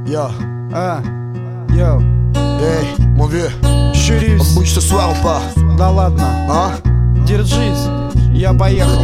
Yo. Yo. Hey, mon vieux. Щурюсь. On bouge ce soir ou pas? Да ладно. Hein? Держись. Я поехал.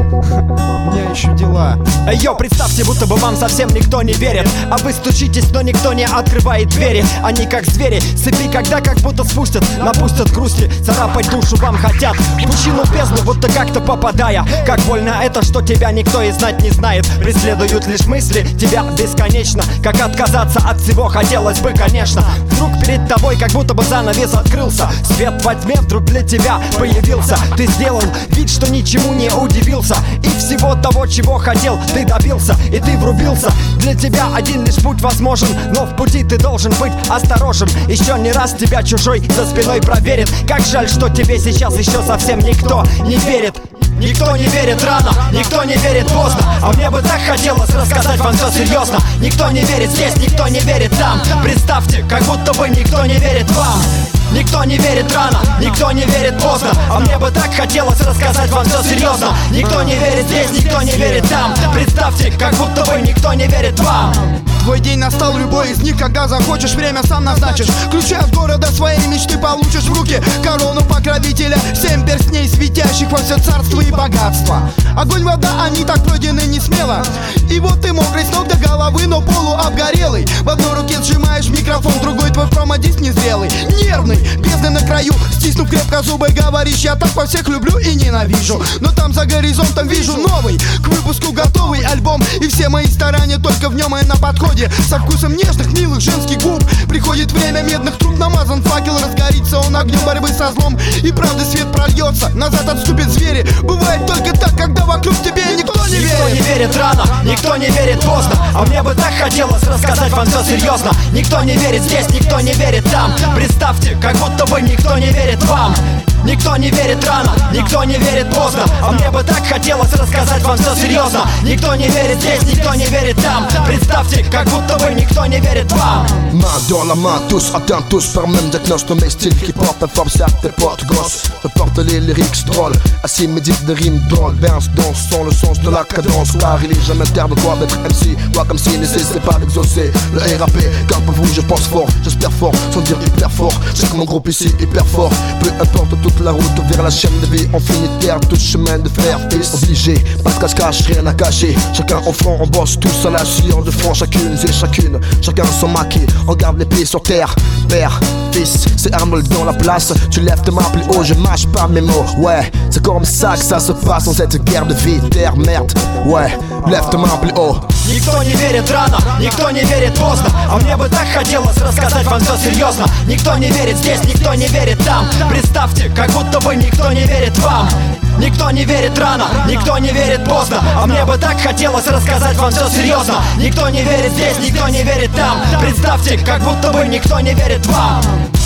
У меня еще дела. Йо, представьте, будто бы вам совсем никто не верит, а вы стучитесь, но никто не открывает двери. Они как звери, цепи когда как будто спустят, напустят грусти, царапать душу вам хотят. В пучину бездну, будто как-то попадая. Как больно это, что тебя никто и знать не знает. Преследуют лишь мысли, тебя бесконечно. Как отказаться от всего хотелось бы, конечно. Вдруг перед тобой как будто бы занавес открылся. Свет во тьме вдруг для тебя появился. Ты сделал вид, что ничему не удивился, и всего того, чего хотел, ты добился, и ты врубился. Для тебя один лишь путь возможен, но в пути ты должен быть осторожен. Еще не раз тебя чужой за спиной проверит. Как жаль, что тебе сейчас еще совсем никто не верит. Никто не верит рано, никто не верит поздно, а мне бы так хотелось рассказать вам все серьезно. Никто не верит здесь, никто не верит там. Представьте, как будто бы никто не верит вам. Никто не верит рано, никто не верит поздно, а мне бы так хотелось рассказать вам все серьезно. Никто не верит здесь, никто не верит там. Представьте, как будто бы никто не верит вам. Твой день настал, любой из них, когда захочешь, время сам назначишь. Ключи от города своей мечты получишь в руки. Корону покровителя, 7 перстней, светящих во все царство и богатство. Огонь, вода, они так пройдены не смело. И вот ты мокрый с ног до головы, но полуобгорелый. В одной руке сжимаешь микрофон, в другой твой промо-диск незрелый. Нервный, бездны на краю, стиснув крепко зубы, говоришь: я так во всех люблю и ненавижу. Но там за горизонтом вижу новый, к выпуску готовый альбом. И все мои старания только в нем и на подходе. Со вкусом нежных, милых женских губ. Приходит время медных труб, намазан факел, разгорится он огнем борьбы со злом. И правда свет прольется, назад отступят звери. Бывает только так, когда вокруг тебе никто не верит. Никто не верит рано, никто не верит поздно, а мне бы так хотелось рассказать вам все серьезно. Никто не верит здесь, никто не верит там. Представьте, как будто бы никто не верит вам. Никто не верит рано, никто не верит поздно, а мне бы так хотелось рассказать вам все серьезно. Никто не верит здесь, никто не верит там. Представьте, как будто бы никто не верит вам. Main dans la main, tous atteints, tous par même diagnostic. Mes styles qui portent la force à tes portes grosses. Je porte les lyrics drôles, assis médite des rimes drôles. Berce, danse, sans le sens de la cadence. Car il est jamais terre de quoi d'être MC. Moi comme si n'essaie pas d'exaucer le RAP. Car pour vous je pense fort, j'espère fort, sans dire hyper fort. C'est que mon groupe ici hyper fort. Peu importe toute la route vers la chaîne de vie. On finit de terre, tout chemin de fer. Fils obligé, pas de cache-cache, rien à cacher. Chacun en front, on bosse tous à la sueur de front. Chacune et chacune, chacun son maquis. On garde les pieds sur terre. Père, fils, c'est Arnold dans la place. Tu lèves tes mains plus haut, je mâche pas mes mots. Ouais, c'est comme ça que ça se passe dans cette guerre de vie. Terre, merde, ouais, lève tes mains plus haut. Никто не верит рано, никто не верит поздно, а мне бы так хотелось рассказать вам все серьезно. Никто не верит здесь, никто не верит там. Представьте, как будто бы никто не верит вам. Никто не верит рано, никто не верит поздно, а мне бы так хотелось рассказать вам все серьезно. Никто не верит здесь, никто не верит там. Представьте, как будто бы никто не верит вам.